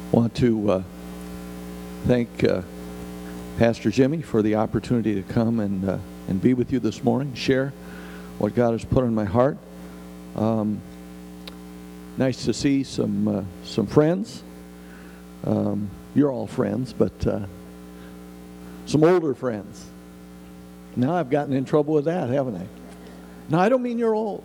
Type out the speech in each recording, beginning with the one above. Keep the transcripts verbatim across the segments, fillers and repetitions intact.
want to uh, thank uh, Pastor Jimmy for the opportunity to come and uh, and be with you this morning, share what God has put in my heart. Um, nice to see some uh, some friends. Um, you're all friends, but uh, some older friends. Now I've gotten in trouble with that, haven't I? No, I don't mean you're old.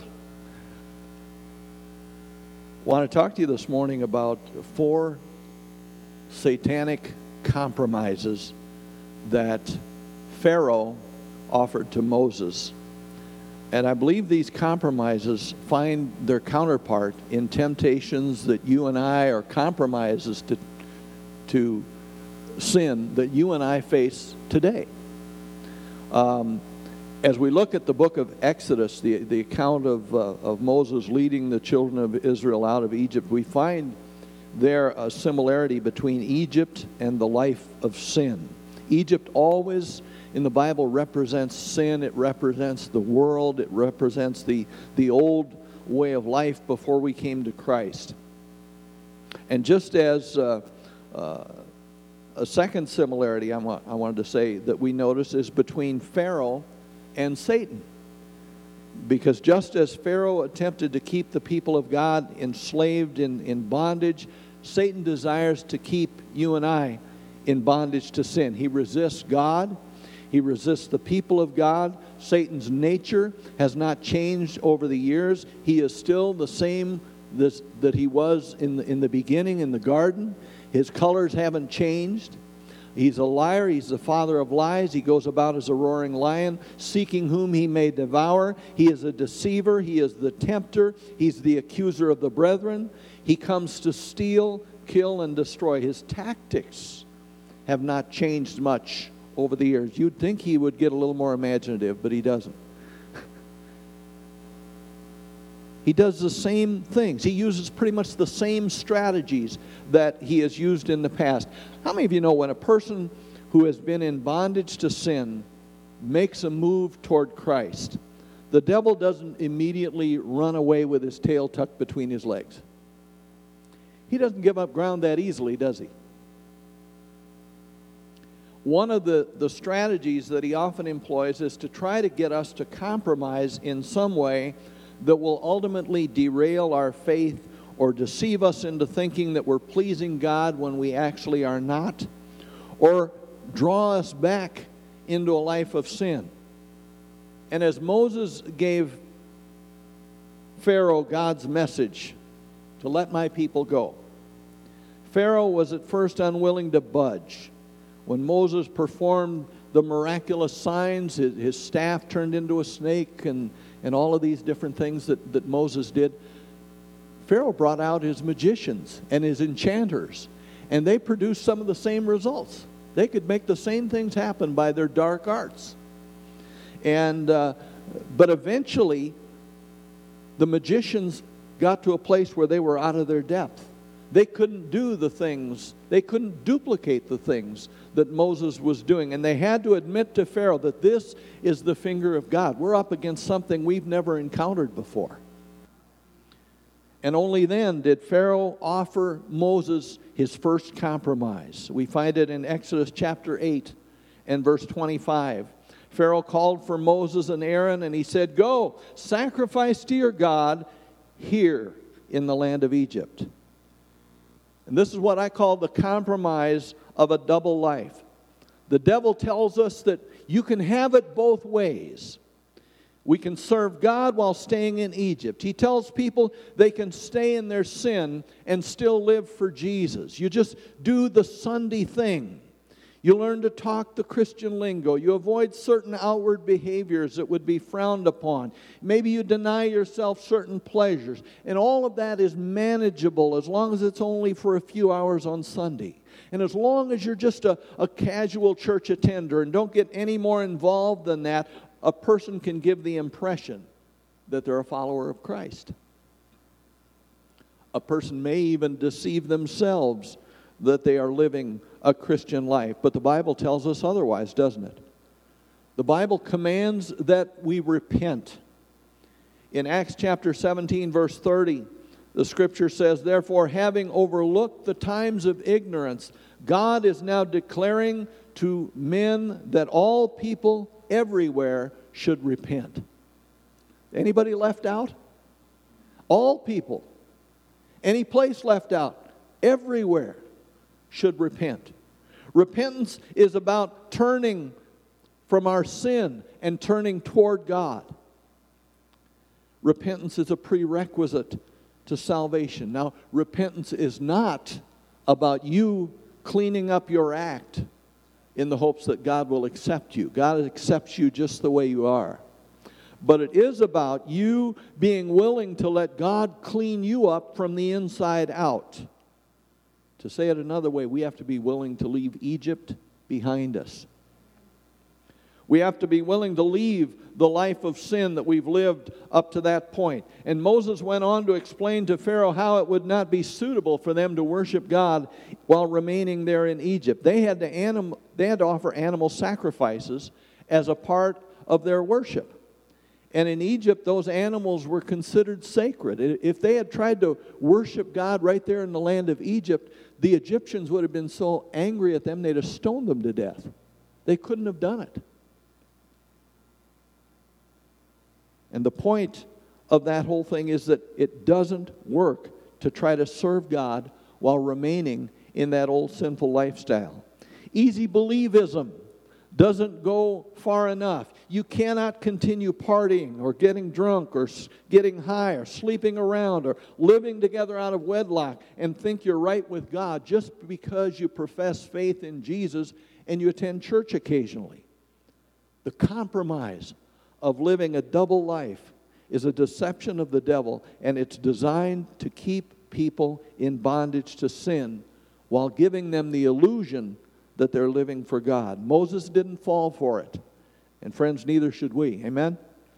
I want to talk to you this morning about four satanic compromises that Pharaoh offered to Moses. And I believe these compromises find their counterpart in temptations that you and I, or compromises to, to sin that you and I face today. Um, as we look at the book of Exodus, the, the account of, uh, of Moses leading the children of Israel out of Egypt, we find there a similarity between Egypt and the life of sin. Egypt always in the Bible represents sin. It represents the world. It represents the, the old way of life before we came to Christ. And just as uh, uh, a second similarity I, want, I wanted to say that we notice is between Pharaoh and Satan. Because just as Pharaoh attempted to keep the people of God enslaved in, in bondage, Satan desires to keep you and I in bondage to sin. He resists God. He resists the people of God. Satan's nature has not changed over the years. He is still the same this, that he was in the, in the beginning in the garden. His colors haven't changed. He's a liar. He's the father of lies. He goes about as a roaring lion, seeking whom he may devour. He is a deceiver. He is the tempter. He's the accuser of the brethren. He comes to steal, kill, and destroy. His tactics have not changed much over the years. You'd think he would get a little more imaginative, but he doesn't. He does the same things. He uses pretty much the same strategies that he has used in the past. How many of you know when a person who has been in bondage to sin makes a move toward Christ, the devil doesn't immediately run away with his tail tucked between his legs? He doesn't give up ground that easily, does he? One of the, the strategies that he often employs is to try to get us to compromise in some way that will ultimately derail our faith or deceive us into thinking that we're pleasing God when we actually are not, or draw us back into a life of sin. And as Moses gave Pharaoh God's message to let my people go, Pharaoh was at first unwilling to budge. When Moses performed the miraculous signs, his, his staff turned into a snake and, and all of these different things that, that Moses did, Pharaoh brought out his magicians and his enchanters, and they produced some of the same results. They could make the same things happen by their dark arts. And uh, but eventually, the magicians got to a place where they were out of their depth. They couldn't do the things, they couldn't duplicate the things that Moses was doing. And they had to admit to Pharaoh that this is the finger of God. We're up against something we've never encountered before. And only then did Pharaoh offer Moses his first compromise. We find it in Exodus chapter eight and verse twenty-five. Pharaoh called for Moses and Aaron, and he said, "Go, sacrifice to your God here in the land of Egypt." And this is what I call the compromise of a double life. The devil tells us that you can have it both ways. We can serve God while staying in Egypt. He tells people they can stay in their sin and still live for Jesus. You just do the Sunday thing. You learn to talk the Christian lingo. You avoid certain outward behaviors that would be frowned upon. Maybe you deny yourself certain pleasures. And all of that is manageable as long as it's only for a few hours on Sunday. And as long as you're just a, a casual church attender and don't get any more involved than that, a person can give the impression that they're a follower of Christ. A person may even deceive themselves that they are living a Christian life. But the Bible tells us otherwise, doesn't it? The Bible commands that we repent. In Acts chapter seventeen, verse thirty, The scripture says, therefore, having overlooked the times of ignorance, God is now declaring to men that all people everywhere should repent. Anybody left out? All people. Any place left out? Everywhere should repent. Repentance is about turning from our sin and turning toward God. Repentance is a prerequisite to salvation. Now, repentance is not about you cleaning up your act in the hopes that God will accept you. God accepts you just the way you are. But it is about you being willing to let God clean you up from the inside out. To say it another way, we have to be willing to leave Egypt behind us. We have to be willing to leave the life of sin that we've lived up to that point. And Moses went on to explain to Pharaoh how it would not be suitable for them to worship God while remaining there in Egypt. They had to, anim- they had to offer animal sacrifices as a part of their worship. And in Egypt, those animals were considered sacred. If they had tried to worship God right there in the land of Egypt, the Egyptians would have been so angry at them, they'd have stoned them to death. They couldn't have done it. And the point of that whole thing is that it doesn't work to try to serve God while remaining in that old sinful lifestyle. Easy believism doesn't go far enough. You cannot continue partying or getting drunk or getting high or sleeping around or living together out of wedlock and think you're right with God just because you profess faith in Jesus and you attend church occasionally. The compromise of living a double life is a deception of the devil, and it's designed to keep people in bondage to sin while giving them the illusion that they're living for God. Moses didn't fall for it. And friends, neither should we. Amen?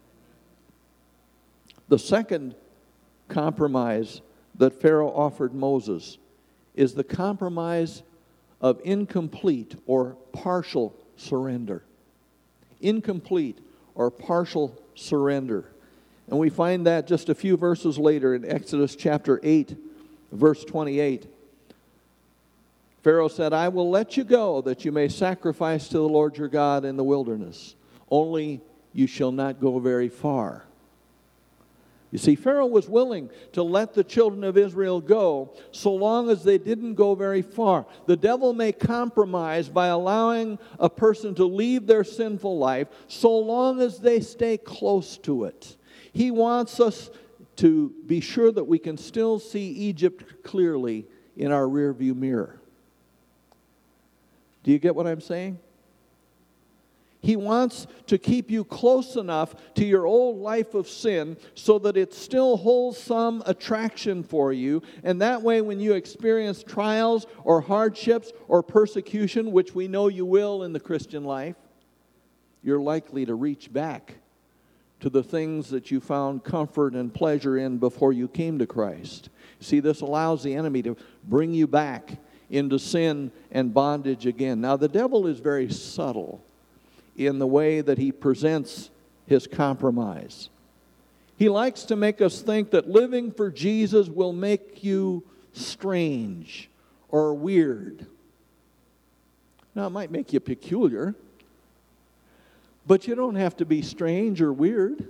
The second compromise that Pharaoh offered Moses is the compromise of incomplete or partial surrender. Incomplete or partial surrender. And we find that just a few verses later in Exodus chapter eight, verse twenty-eight. Pharaoh said, I will let you go that you may sacrifice to the Lord your God in the wilderness. Only you shall not go very far. You see, Pharaoh was willing to let the children of Israel go so long as they didn't go very far. The devil may compromise by allowing a person to leave their sinful life so long as they stay close to it. He wants us to be sure that we can still see Egypt clearly in our rearview mirror. Do you get what I'm saying? He wants to keep you close enough to your old life of sin so that it still holds some attraction for you. And that way, when you experience trials or hardships or persecution, which we know you will in the Christian life, you're likely to reach back to the things that you found comfort and pleasure in before you came to Christ. See, this allows the enemy to bring you back into sin and bondage again. Now, the devil is very subtle in the way that he presents his compromise. He likes to make us think that living for Jesus will make you strange or weird. Now, it might make you peculiar, but you don't have to be strange or weird.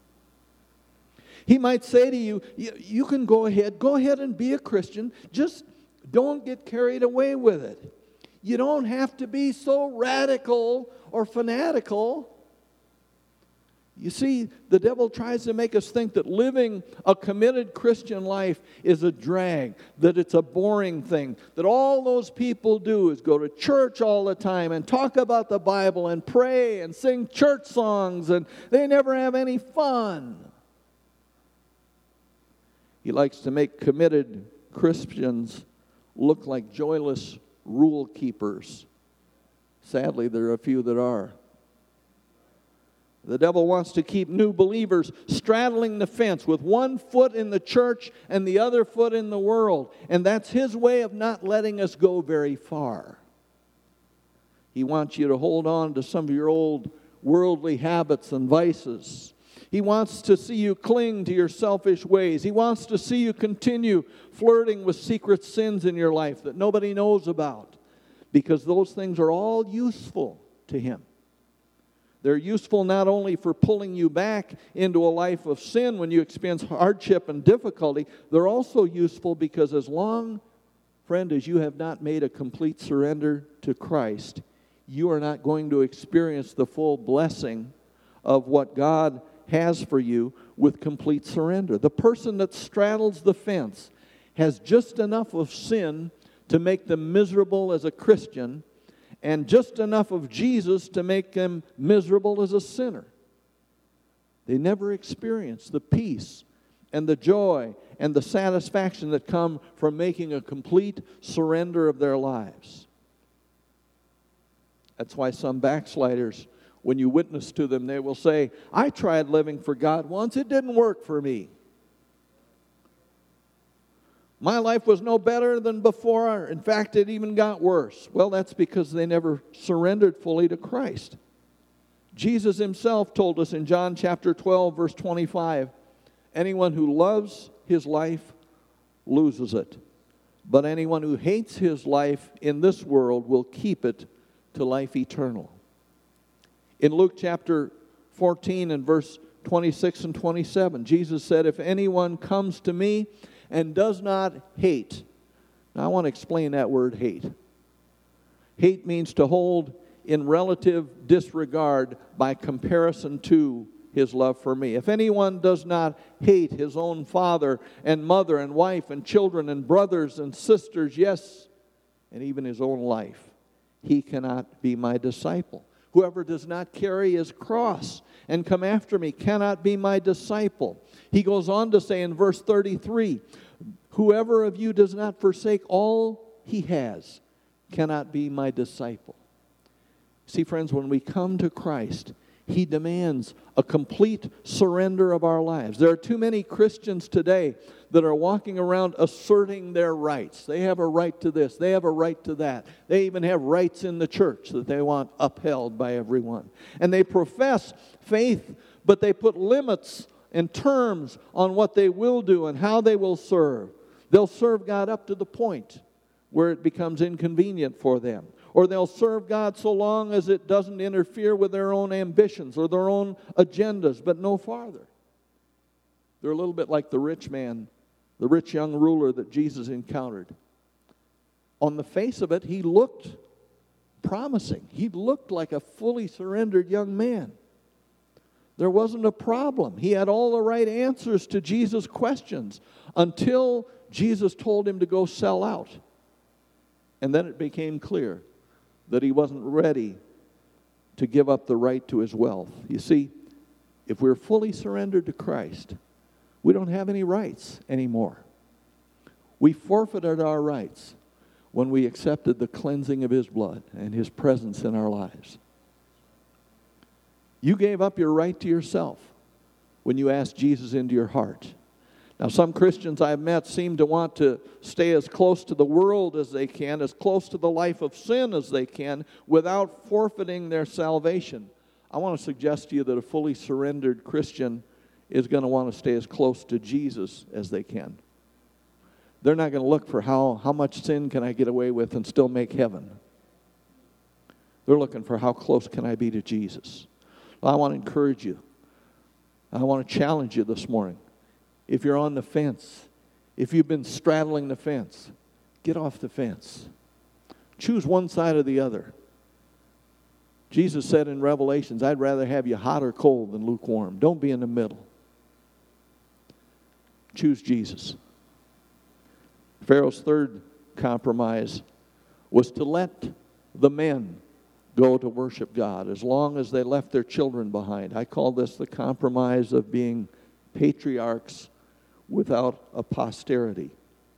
He might say to you, you can go ahead, go ahead and be a Christian, just don't get carried away with it. You don't have to be so radical or fanatical. You see, the devil tries to make us think that living a committed Christian life is a drag, that it's a boring thing, that all those people do is go to church all the time and talk about the Bible and pray and sing church songs, and they never have any fun. He likes to make committed Christians look like joyless rule keepers. Sadly, there are a few that are. The devil wants to keep new believers straddling the fence with one foot in the church and the other foot in the world. And that's his way of not letting us go very far. He wants you to hold on to some of your old worldly habits and vices. He wants to see you cling to your selfish ways. He wants to see you continue flirting with secret sins in your life that nobody knows about, because those things are all useful to Him. They're useful not only for pulling you back into a life of sin when you experience hardship and difficulty, they're also useful because as long, friend, as you have not made a complete surrender to Christ, you are not going to experience the full blessing of what God has for you with complete surrender. The person that straddles the fence has just enough of sin to make them miserable as a Christian, and just enough of Jesus to make them miserable as a sinner. They never experience the peace and the joy and the satisfaction that come from making a complete surrender of their lives. That's why some backsliders, when you witness to them, they will say, I tried living for God once, it didn't work for me. My life was no better than before. In fact, it even got worse. Well, that's because they never surrendered fully to Christ. Jesus Himself told us in John chapter twelve, verse twenty-five, anyone who loves his life loses it, but anyone who hates his life in this world will keep it to life eternal. In Luke chapter fourteen and verse twenty-six and twenty-seven, Jesus said, if anyone comes to me and does not hate. Now I want to explain that word hate. Hate means to hold in relative disregard by comparison to His love for me. If anyone does not hate his own father and mother and wife and children and brothers and sisters, yes, and even his own life, he cannot be my disciple. Whoever does not carry his cross and come after me cannot be my disciple. He goes on to say in verse thirty-three, whoever of you does not forsake all he has cannot be my disciple. See, friends, when we come to Christ, He demands a complete surrender of our lives. There are too many Christians today that are walking around asserting their rights. They have a right to this. They have a right to that. They even have rights in the church that they want upheld by everyone. And they profess faith, but they put limits and terms on what they will do and how they will serve. They'll serve God up to the point where it becomes inconvenient for them. Or they'll serve God so long as it doesn't interfere with their own ambitions or their own agendas, but no farther. They're a little bit like the rich man, the rich young ruler that Jesus encountered. On the face of it, he looked promising. He looked like a fully surrendered young man. There wasn't a problem. He had all the right answers to Jesus' questions until Jesus told him to go sell out. And then it became clear that he wasn't ready to give up the right to his wealth. You see, if we're fully surrendered to Christ, we don't have any rights anymore. We forfeited our rights when we accepted the cleansing of His blood and His presence in our lives. You gave up your right to yourself when you asked Jesus into your heart. Now, some Christians I've met seem to want to stay as close to the world as they can, as close to the life of sin as they can, without forfeiting their salvation. I want to suggest to you that a fully surrendered Christian is going to want to stay as close to Jesus as they can. They're not going to look for how, how much sin can I get away with and still make heaven. They're looking for how close can I be to Jesus. Well, I want to encourage you. I want to challenge you this morning. If you're on the fence, if you've been straddling the fence, get off the fence. Choose one side or the other. Jesus said in Revelations, I'd rather have you hot or cold than lukewarm. Don't be in the middle. Choose Jesus. Pharaoh's third compromise was to let the men go to worship God as long as they left their children behind. I call this the compromise of being patriarchs without a posterity.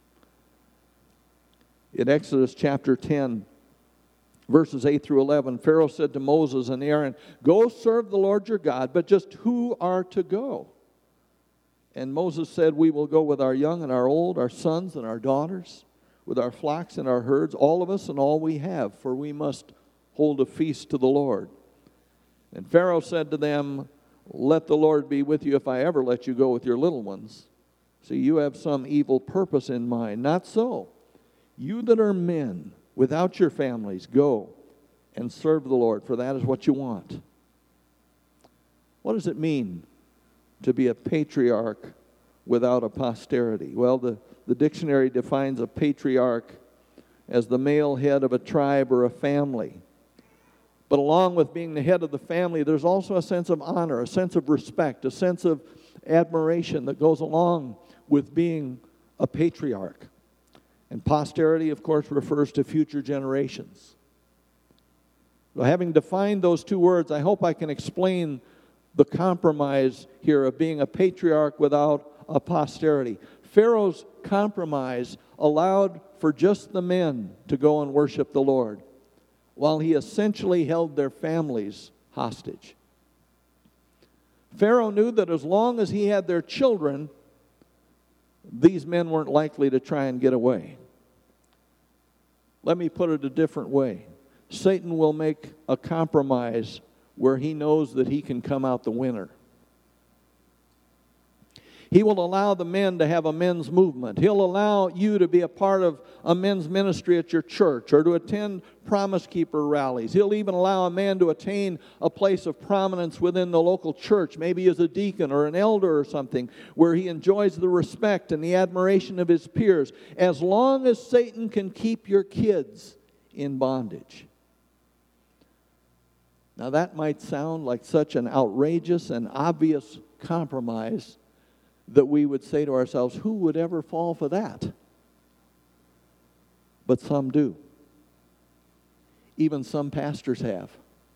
In Exodus chapter ten, verses eight through eleven, Pharaoh said to Moses and Aaron, go serve the Lord your God, but just who are to go? And Moses said, we will go with our young and our old, our sons and our daughters, with our flocks and our herds, all of us and all we have, for we must hold a feast to the Lord. And Pharaoh said to them, let the Lord be with you if I ever let you go with your little ones. See, you have some evil purpose in mind. Not so. You that are men without your families, go and serve the Lord, for that is what you want. What does it mean to be a patriarch without a posterity? Well, the, the dictionary defines a patriarch as the male head of a tribe or a family. But along with being the head of the family, there's also a sense of honor, a sense of respect, a sense of admiration that goes along with being a patriarch. And posterity, of course, refers to future generations. So having defined those two words, I hope I can explain the compromise here of being a patriarch without a posterity. Pharaoh's compromise allowed for just the men to go and worship the Lord, while he essentially held their families hostage. Pharaoh knew that as long as he had their children, these men weren't likely to try and get away. Let me put it a different way. Satan will make a compromise where he knows that he can come out the winner. He will allow the men to have a men's movement. He'll allow you to be a part of a men's ministry at your church or to attend Promise Keeper rallies. He'll even allow a man to attain a place of prominence within the local church, maybe as a deacon or an elder or something, where he enjoys the respect and the admiration of his peers, as long as Satan can keep your kids in bondage. Now that might sound like such an outrageous and obvious compromise that we would say to ourselves, who would ever fall for that? But some do. Even some pastors have.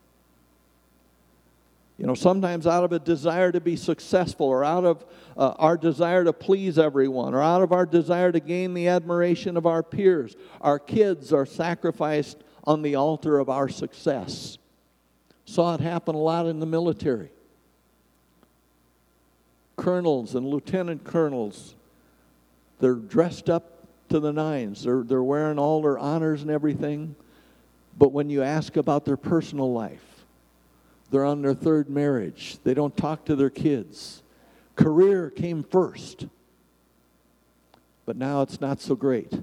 You know, sometimes out of a desire to be successful, or out of uh, our desire to please everyone, or out of our desire to gain the admiration of our peers, our kids are sacrificed on the altar of our success. Saw it happen a lot in the military. Colonels and lieutenant colonels, they're dressed up to the nines. They're, they're wearing all their honors and everything. But when you ask about their personal life, they're on their third marriage. They don't talk to their kids. Career came first. But now it's not so great.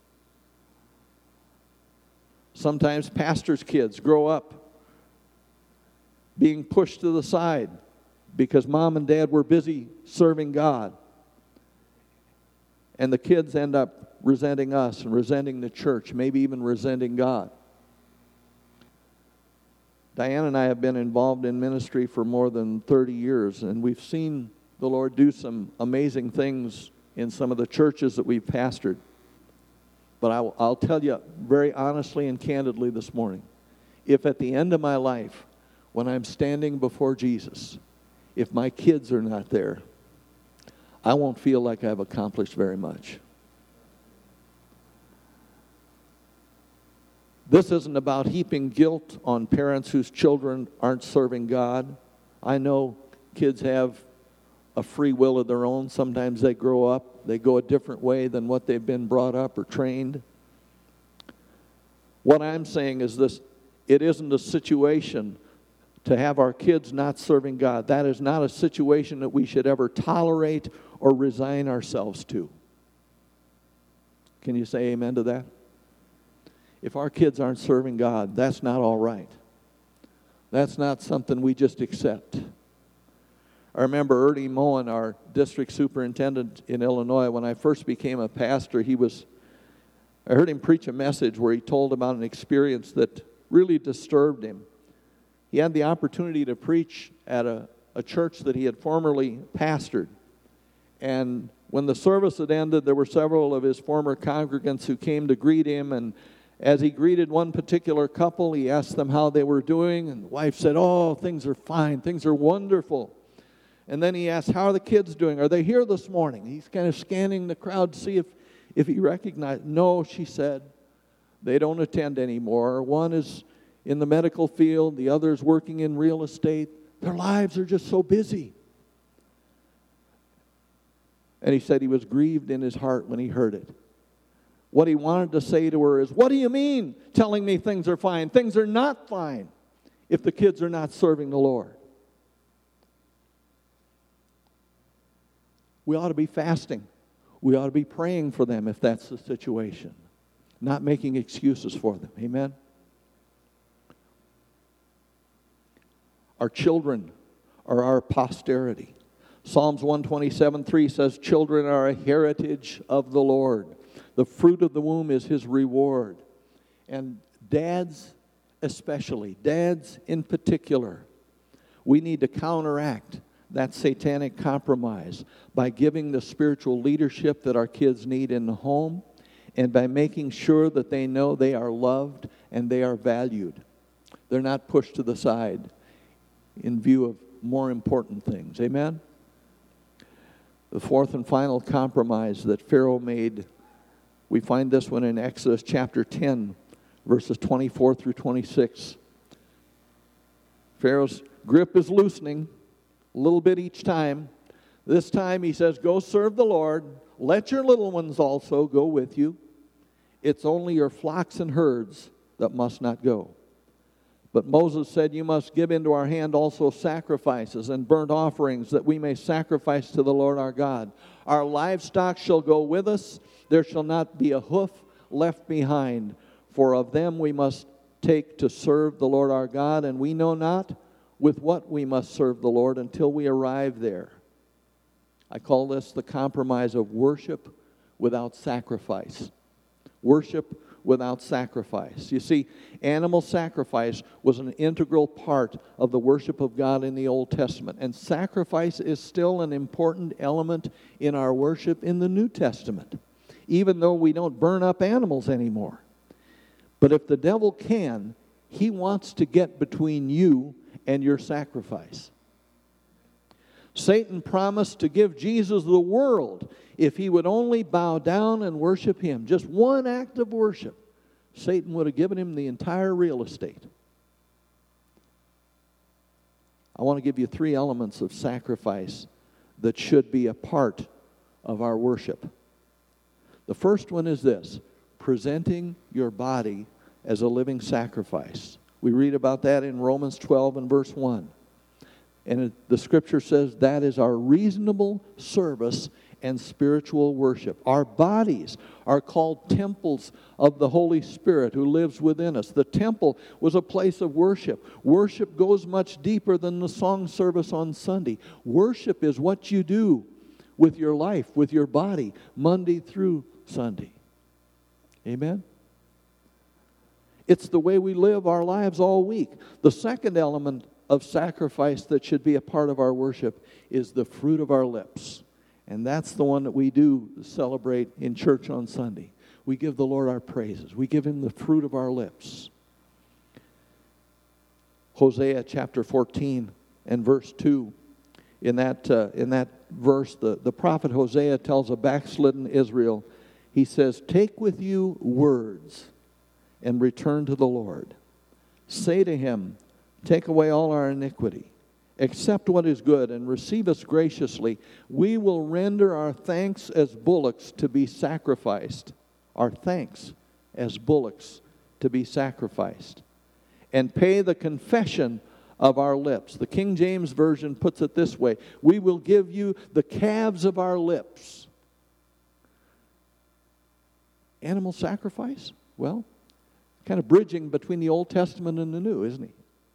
Sometimes pastors' kids grow up being pushed to the side because mom and dad were busy serving God. And the kids end up resenting us and resenting the church, maybe even resenting God. Diane and I have been involved in ministry for more than thirty years, and we've seen the Lord do some amazing things in some of the churches that we've pastored. But I will, I'll tell you very honestly and candidly this morning, if at the end of my life, when I'm standing before Jesus, if my kids are not there, I won't feel like I've accomplished very much. This isn't about heaping guilt on parents whose children aren't serving God. I know kids have a free will of their own. Sometimes they grow up, they go a different way than what they've been brought up or trained. What I'm saying is this: it isn't a situation to have our kids not serving God. That is not a situation that we should ever tolerate or resign ourselves to. Can you say amen to that? If our kids aren't serving God, that's not all right. That's not something we just accept. I remember Ernie Moen, our district superintendent in Illinois, when I first became a pastor, he was, I heard him preach a message where he told about an experience that really disturbed him. He had the opportunity to preach at a, a church that he had formerly pastored. And when the service had ended, there were several of his former congregants who came to greet him. And as he greeted one particular couple, he asked them how they were doing. And the wife said, "Oh, things are fine. Things are wonderful." And then he asked, "How are the kids doing? Are they here this morning?" He's kind of scanning the crowd to see if, if he recognized. "No," she said, "they don't attend anymore. One is in the medical field, the other's working in real estate. Their lives are just so busy." And he said he was grieved in his heart when he heard it. What he wanted to say to her is, "What do you mean telling me things are fine? Things are not fine if the kids are not serving the Lord." we ought to be fasting. We ought to be praying for them if that's the situation. Not making excuses for them. Amen? Our children are our posterity. Psalms one twenty-seven three says, children are a heritage of the Lord. The fruit of the womb is His reward. And dads especially, dads in particular, we need to counteract that satanic compromise by giving the spiritual leadership that our kids need in the home and by making sure that they know they are loved and they are valued. They're not pushed to the side in view of more important things. Amen? The fourth and final compromise that Pharaoh made, we find this one in Exodus chapter ten, verses twenty-four through twenty-six. Pharaoh's grip is loosening a little bit each time. This time he says, go serve the Lord. Let your little ones also go with you. It's only your flocks and herds that must not go. But Moses said, you must give into our hand also sacrifices and burnt offerings, that we may sacrifice to the Lord our God. Our livestock shall go with us. There shall not be a hoof left behind. For of them we must take to serve the Lord our God, and we know not with what we must serve the Lord until we arrive there. I call this the compromise of worship without sacrifice. Worship without sacrifice. You see, animal sacrifice was an integral part of the worship of God in the Old Testament. And sacrifice is still an important element in our worship in the New Testament, even though we don't burn up animals anymore. But if the devil can, he wants to get between you and your sacrifice. Satan promised to give Jesus the world if he would only bow down and worship him. Just one act of worship. Satan would have given him the entire real estate. I want to give you three elements of sacrifice that should be a part of our worship. The first one is this: presenting your body as a living sacrifice. We read about that in Romans twelve and verse one. And it, the Scripture says that is our reasonable service and spiritual worship. Our bodies are called temples of the Holy Spirit who lives within us. The temple was a place of worship. Worship goes much deeper than the song service on Sunday. Worship is what you do with your life, with your body, Monday through Sunday. Amen? It's the way we live our lives all week. The second element of sacrifice that should be a part of our worship is the fruit of our lips. And that's the one that we do celebrate in church on Sunday. We give the Lord our praises. We give Him the fruit of our lips. Hosea chapter fourteen and verse two. In that, uh, in that verse, the, the prophet Hosea tells a backslidden Israel, he says, take with you words and return to the Lord. Say to Him, take away all our iniquity. Accept what is good and receive us graciously. We will render our thanks as bullocks to be sacrificed. Our thanks as bullocks to be sacrificed. And pay the confession of our lips. The King James Version puts it this way: we will give you the calves of our lips. Animal sacrifice? Well, kind of bridging between the Old Testament and the New, isn't he?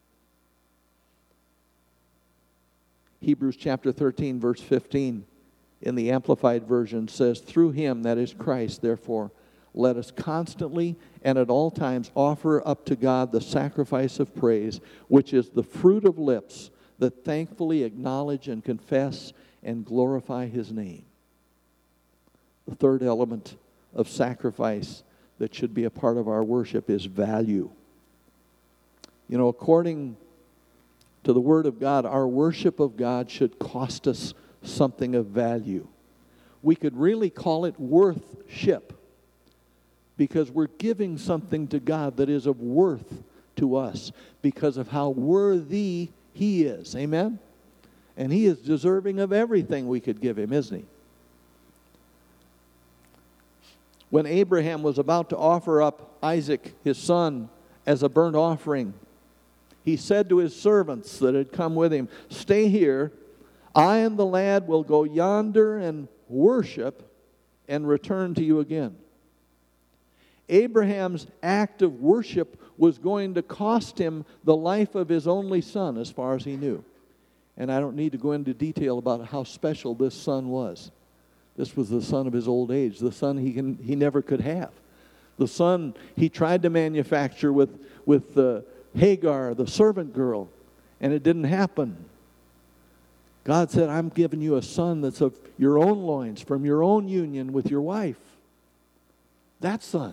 Hebrews chapter thirteen, verse fifteen, in the Amplified Version says, through Him, that is Christ, therefore, let us constantly and at all times offer up to God the sacrifice of praise, which is the fruit of lips that thankfully acknowledge and confess and glorify His name. The third element of sacrifice that should be a part of our worship is value. You know, according to the Word of God, our worship of God should cost us something of value. We could really call it worthship, because we're giving something to God that is of worth to us because of how worthy He is. Amen? And He is deserving of everything we could give Him, isn't He? When Abraham was about to offer up Isaac, his son, as a burnt offering, he said to his servants that had come with him, stay here. I and the lad will go yonder and worship and return to you again. Abraham's act of worship was going to cost him the life of his only son, as far as he knew. And I don't need to go into detail about how special this son was. This was the son of his old age, the son he can, he never could have. The son he tried to manufacture with, with uh, Hagar, the servant girl, and it didn't happen. God said, I'm giving you a son that's of your own loins, from your own union with your wife. That son.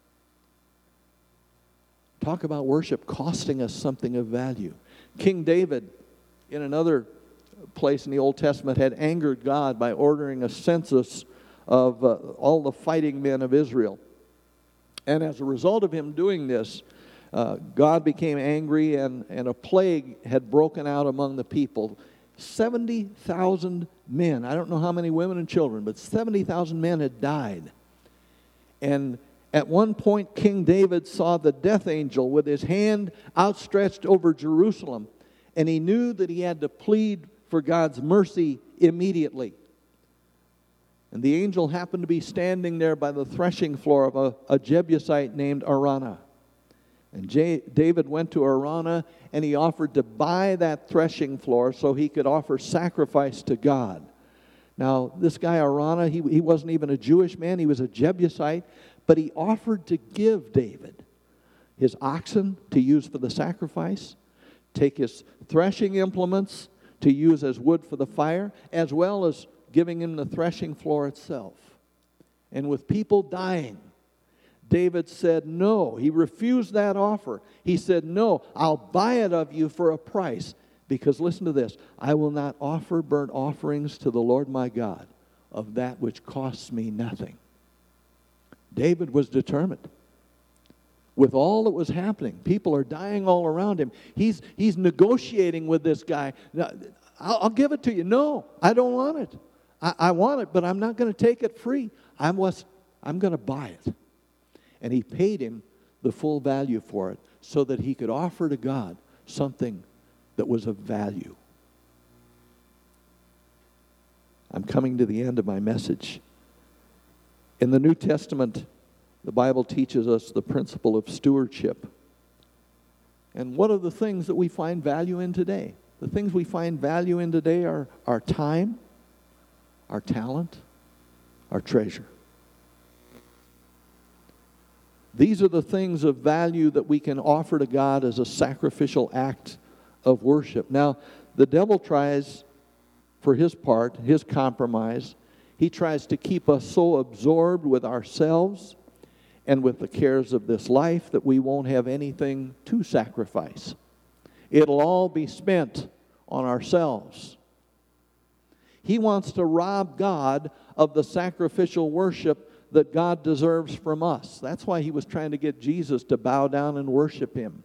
Talk about worship costing us something of value. King David, in another place in the Old Testament, had angered God by ordering a census of uh, all the fighting men of Israel. And as a result of him doing this, uh, God became angry, and, and a plague had broken out among the people. seventy thousand men, I don't know how many women and children, but seventy thousand men had died. And at one point, King David saw the death angel with his hand outstretched over Jerusalem, and he knew that he had to plead for God's mercy immediately. And the angel happened to be standing there by the threshing floor of a, a Jebusite named Araunah. And J- David went to Araunah, and he offered to buy that threshing floor so he could offer sacrifice to God. Now, this guy Araunah, he, he wasn't even a Jewish man, he was a Jebusite, but he offered to give David his oxen to use for the sacrifice, take his threshing implements to use as wood for the fire, as well as giving him the threshing floor itself. And with people dying, David said no. He refused that offer. He said, no, I'll buy it of you for a price. Because listen to this, I will not offer burnt offerings to the Lord my God of that which costs me nothing. David was determined. With all that was happening, people are dying all around him. He's, he's negotiating with this guy. I'll, I'll give it to you. No, I don't want it. I, I want it, but I'm not going to take it free. I was, I'm going to buy it. And he paid him the full value for it so that he could offer to God something that was of value. I'm coming to the end of my message. In the New Testament, the Bible teaches us the principle of stewardship. And what are the things that we find value in today? The things we find value in today are our time, our talent, our treasure. These are the things of value that we can offer to God as a sacrificial act of worship. Now, the devil tries, for his part, his compromise, he tries to keep us so absorbed with ourselves and with the cares of this life that we won't have anything to sacrifice. It'll all be spent on ourselves. He wants to rob God of the sacrificial worship that God deserves from us. That's why he was trying to get Jesus to bow down and worship him.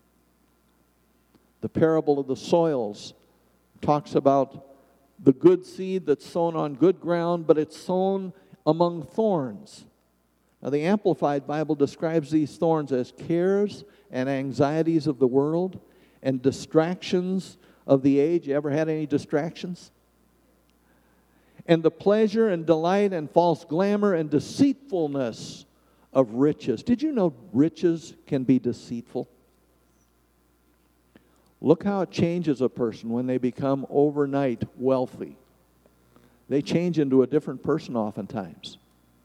The parable of the soils talks about the good seed that's sown on good ground, but it's sown among thorns. Now, the Amplified Bible describes these thorns as cares and anxieties of the world and distractions of the age. You ever had any distractions? And the pleasure and delight and false glamour and deceitfulness of riches. Did you know riches can be deceitful? Look how it changes a person when they become overnight wealthy. They change into a different person oftentimes.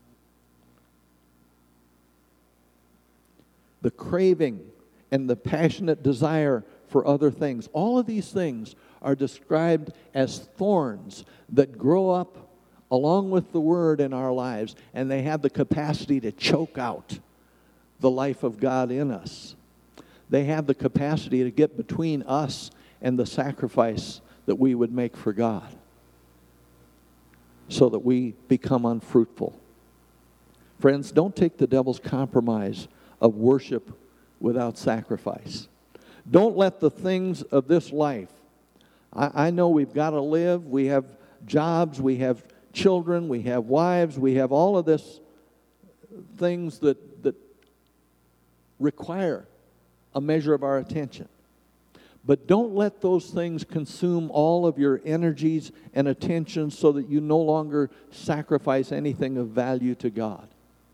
The craving and the passionate desire for other things. All of these things are described as thorns that grow up along with the Word in our lives, and they have the capacity to choke out the life of God in us. They have the capacity to get between us and the sacrifice that we would make for God, so that we become unfruitful. Friends, don't take the devil's compromise of worship without sacrifice. Don't let the things of this life, I, I know we've got to live, we have jobs, we have children, we have wives, we have all of this things that, that require a measure of our attention. But don't let those things consume all of your energies and attention so that you no longer sacrifice anything of value to God.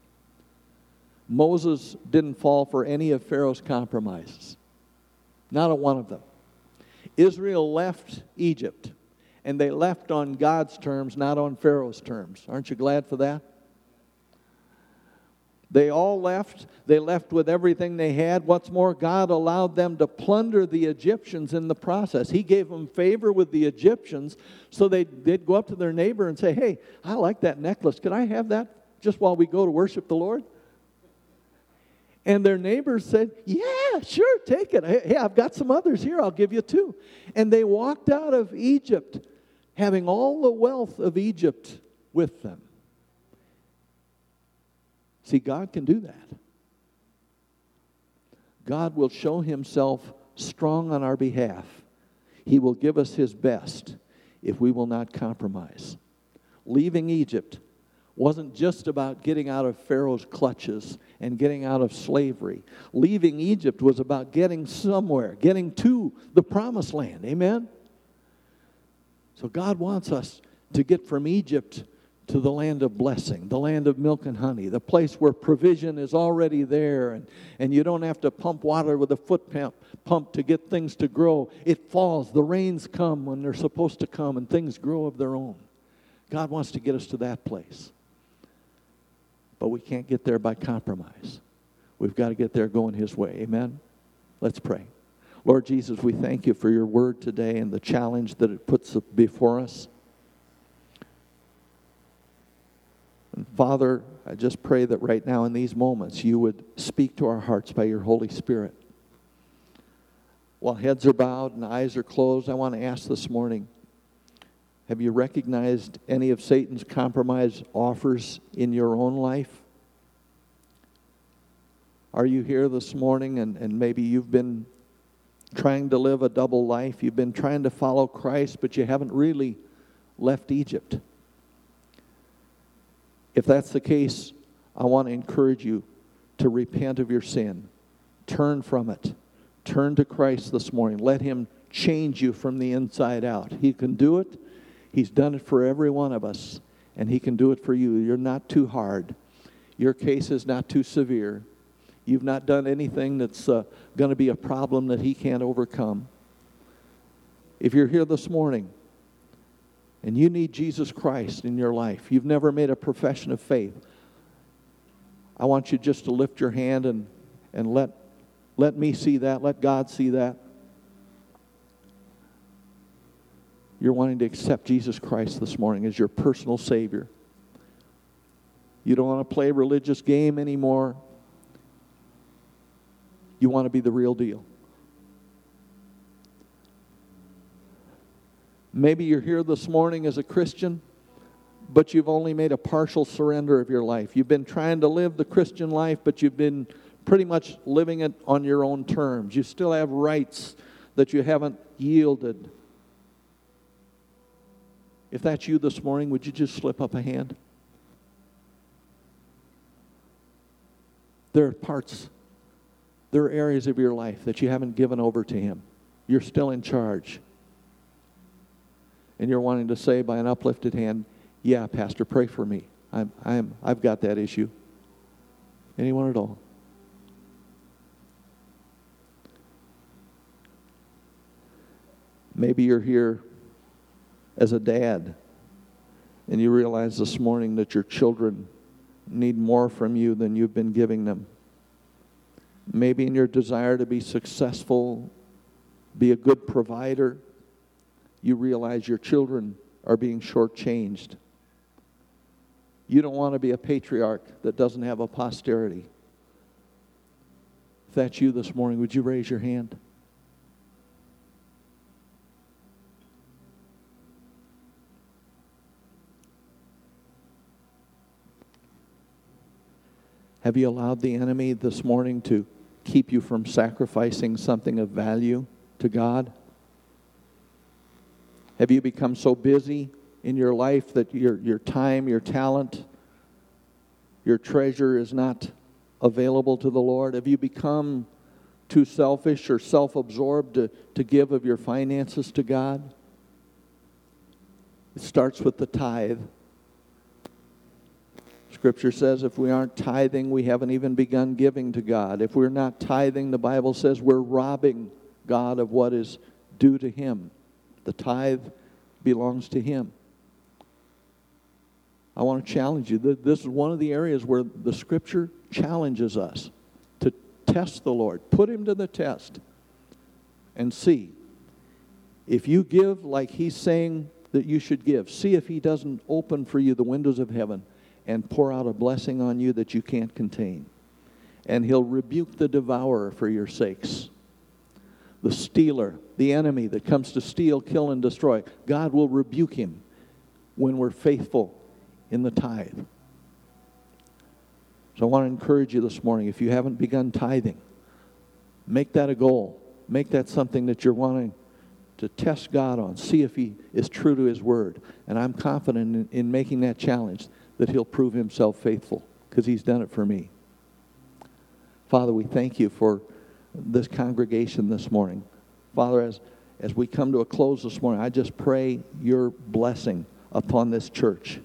Moses didn't fall for any of Pharaoh's compromises. Not a one of them. Israel left Egypt, and they left on God's terms, not on Pharaoh's terms. Aren't you glad for that? They all left. They left with everything they had. What's more, God allowed them to plunder the Egyptians in the process. He gave them favor with the Egyptians, so they'd, they'd go up to their neighbor and say, hey, I like that necklace. Could I have that just while we go to worship the Lord? And their neighbors said, yeah, sure, take it. Hey, I've got some others here. I'll give you two. And they walked out of Egypt having all the wealth of Egypt with them. See, God can do that. God will show himself strong on our behalf. He will give us his best if we will not compromise. Leaving Egypt wasn't just about getting out of Pharaoh's clutches and getting out of slavery. Leaving Egypt was about getting somewhere, getting to the promised land. Amen? So God wants us to get from Egypt to the land of blessing, the land of milk and honey, the place where provision is already there, and, and you don't have to pump water with a foot pump, pump to get things to grow. It falls, the rains come when they're supposed to come, and things grow of their own. God wants to get us to that place. But we can't get there by compromise. We've got to get there going his way. Amen? Let's pray. Lord Jesus, we thank you for your word today and the challenge that it puts before us. And Father, I just pray that right now in these moments you would speak to our hearts by your Holy Spirit. While heads are bowed and eyes are closed, I want to ask this morning, have you recognized any of Satan's compromise offers in your own life? Are you here this morning and, and maybe you've been trying to live a double life? You've been trying to follow Christ, but you haven't really left Egypt. If that's the case, I want to encourage you to repent of your sin. Turn from it. Turn to Christ this morning. Let him change you from the inside out. He can do it. He's done it for every one of us, and he can do it for you. You're not too hard. Your case is not too severe. You've not done anything that's uh, going to be a problem that he can't overcome. If you're here this morning and you need Jesus Christ in your life, you've never made a profession of faith, I want you just to lift your hand and, and let, let me see that, let God see that. You're wanting to accept Jesus Christ this morning as your personal Savior. You don't want to play a religious game anymore. You want to be the real deal. Maybe you're here this morning as a Christian, but you've only made a partial surrender of your life. You've been trying to live the Christian life, but you've been pretty much living it on your own terms. You still have rights that you haven't yielded. If that's you this morning, would you just slip up a hand? There are parts, there are areas of your life that you haven't given over to him. You're still in charge. And you're wanting to say by an uplifted hand, yeah, Pastor, pray for me. I'm, I'm, I've got that issue. Anyone at all? Maybe you're here as a dad, and you realize this morning that your children need more from you than you've been giving them. Maybe in your desire to be successful, be a good provider, you realize your children are being shortchanged. You don't want to be a patriarch that doesn't have a posterity. If that's you this morning, would you raise your hand? Have you allowed the enemy this morning to keep you from sacrificing something of value to God? Have you become so busy in your life that your, your time, your talent, your treasure is not available to the Lord? Have you become too selfish or self-absorbed to, to give of your finances to God? It starts with the tithe. Scripture says if we aren't tithing, we haven't even begun giving to God. If we're not tithing, the Bible says we're robbing God of what is due to Him. The tithe belongs to Him. I want to challenge you. This is one of the areas where the Scripture challenges us to test the Lord. Put Him to the test and see. If you give like He's saying that you should give, see if He doesn't open for you the windows of heaven and pour out a blessing on you that you can't contain. And He'll rebuke the devourer for your sakes. The stealer, the enemy that comes to steal, kill, and destroy. God will rebuke him when we're faithful in the tithe. So I want to encourage you this morning, if you haven't begun tithing, make that a goal. Make that something that you're wanting to test God on. See if He is true to His Word. And I'm confident in, in making that challenge that He'll prove Himself faithful because He's done it for me. Father, we thank You for this congregation this morning. Father, as, as we come to a close this morning, I just pray Your blessing upon this church.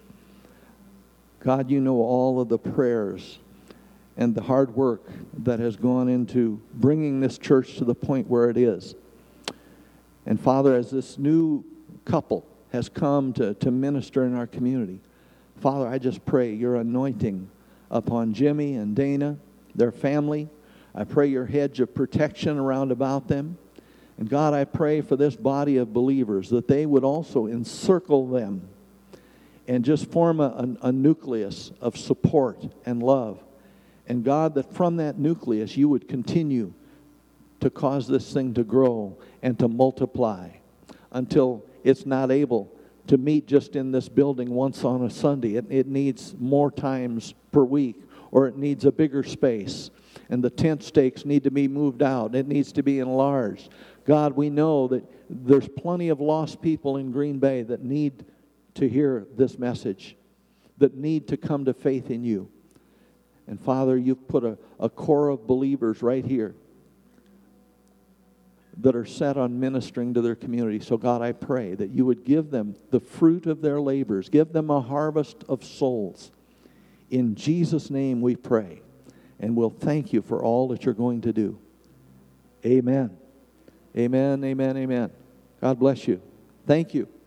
God, You know all of the prayers and the hard work that has gone into bringing this church to the point where it is. And Father, as this new couple has come to, to minister in our community, Father, I just pray Your anointing upon Jimmy and Dana, their family. I pray Your hedge of protection around about them. And God, I pray for this body of believers that they would also encircle them and just form a, a, a nucleus of support and love. And God, that from that nucleus You would continue to cause this thing to grow and to multiply until it's not able to meet just in this building once on a Sunday. It, it needs more times per week, or it needs a bigger space. And the tent stakes need to be moved out. It needs to be enlarged. God, we know that there's plenty of lost people in Green Bay that need to hear this message, that need to come to faith in You. And Father, You've put a, a core of believers right here that are set on ministering to their community. So God, I pray that You would give them the fruit of their labors. Give them a harvest of souls. In Jesus' name we pray. And we'll thank You for all that You're going to do. Amen. Amen, amen, amen. God bless you. Thank you.